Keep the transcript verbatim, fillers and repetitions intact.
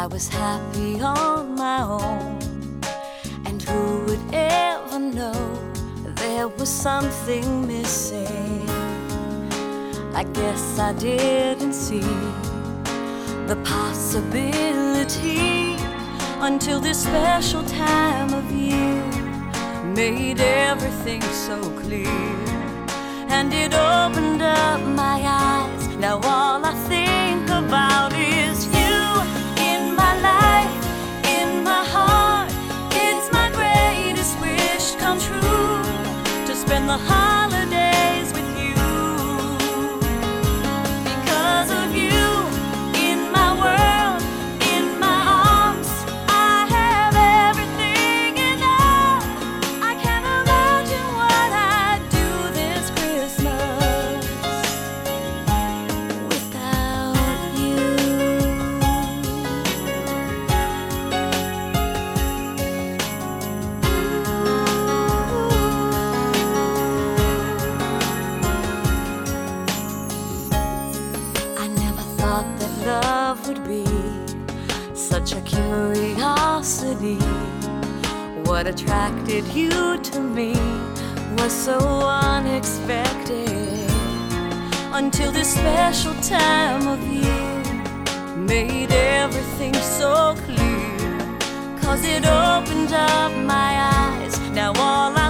I was happy on my own, and who would ever know there was something missing? I guess I didn't see the possibility until this special time of year made everything so clear, and it opened up my eyes. Now all I think about is you in my life, in my heart. It's my greatest wish come true, to spend the holidays with you. Because of you in my world, in my arms, I have everything enough. I can't imagine what I'd do this Christmas without you. I never thought that love would be such a curiosity. What attracted you to me was so unexpected, until this special time of year made everything so clear. 'Cause it opened up my eyes. Now all